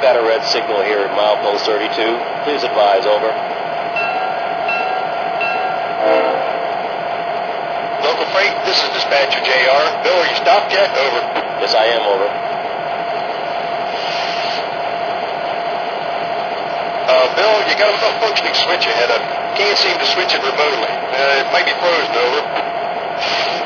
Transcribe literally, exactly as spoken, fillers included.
got a red signal here at milepost thirty-two. Please advise, over. Local Freight, this is Dispatcher J R. Bill, are you stopped yet? Over. Yes, I am, over. Uh, Bill, you got a malfunctioning switch ahead of you. Can't seem to switch it remotely. Uh, it may be frozen, over.